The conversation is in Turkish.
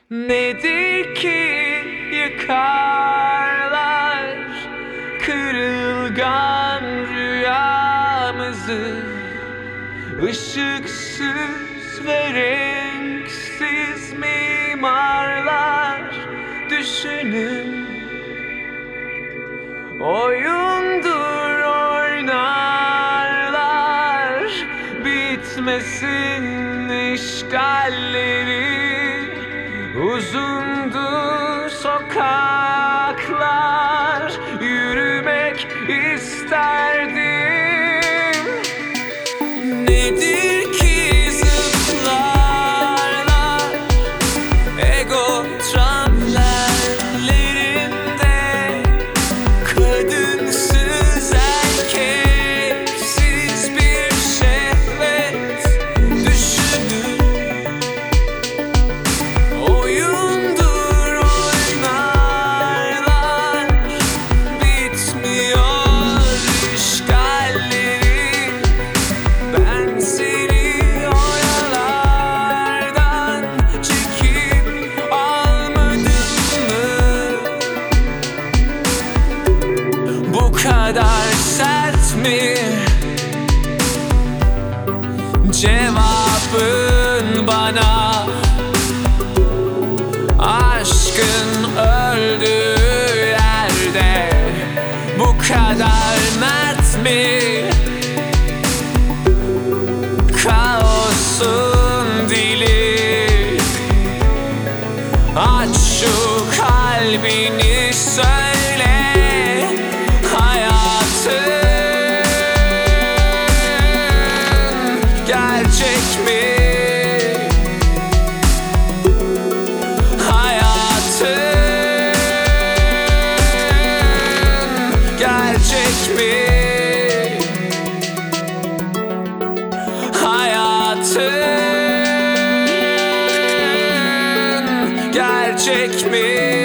Nedir ki yıkarlar kırılgan rüyamızı? Işıksız ve renksiz mimarlar düşünün. Oyundur oynarlar, bitmesin işgalleri. Uzundu sokaklar, yürümek isterdim. Nedir ki zıplarlar ego tramvaylerinde, kadınsız erkeksiz bir şehvet düşünün. Oyundur oynarlar, bitmiyor işgalleri. Ben seni oyalardan çekip almadım mı? Bu kadar sert mi? Cevabın bana. Aşkın öldüğü yerde bu kadar mert mi? Kaosun dili, aç şu kalbini, söyle hayatın gerçek mi? Gerçek mi? Hayatın gerçek mi?